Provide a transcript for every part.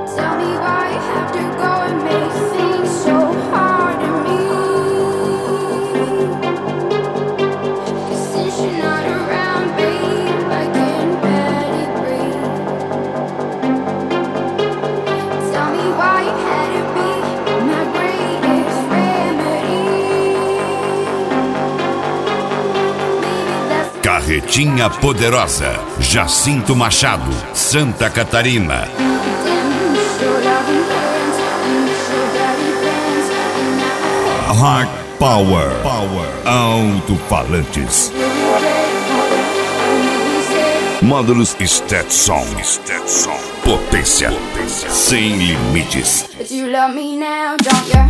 Tell me why you have to go and make things so hard to me. 'Cause since you're not around, babe, I can barely breathe. Tell me why you had to be my greatest remedy. Carretinha Poderosa, Jacinto Machado, Santa Catarina. Heart Power, Alto-falantes. Módulos Stetson. Potência sem limites. But you love me now, don't ya?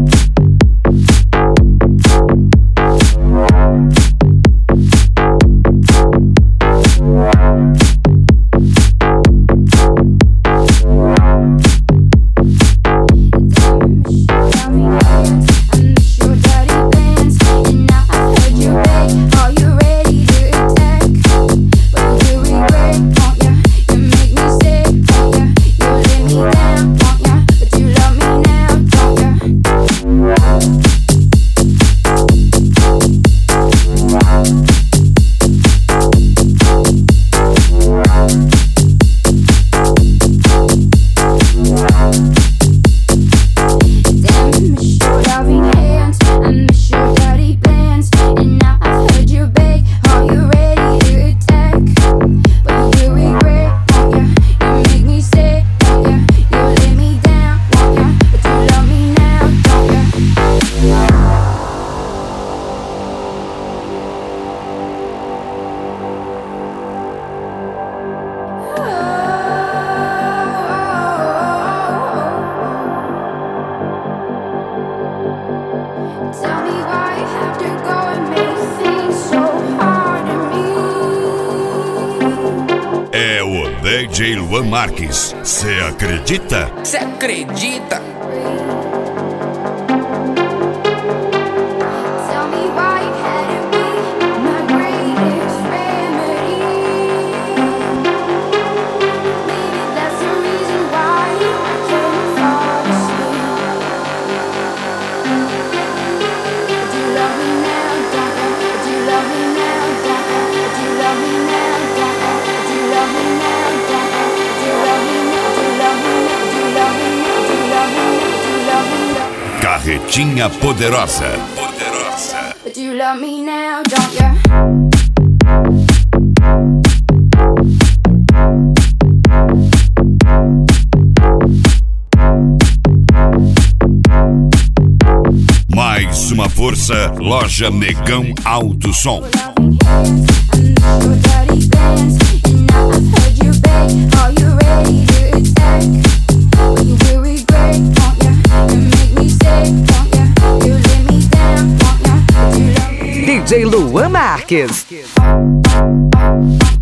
Tell me why you have to go and make things so hard to me. É o DJ Luan Marques. Cê acredita? Cê acredita? Tell me why you had to be my greatest remedy. Maybe that's the reason why I can't fall asleep. But you love me now, don't you? But you love me now, don't you? But you love me now, don't you? But you love me now, don't you? But you love me now, do you love me now, do you love me now, do you love me now, do you love me now? Carretinha Poderosa. But you love me now, don't ya? Mais uma força, Loja Negão Alto Som. DJ Luan Marques.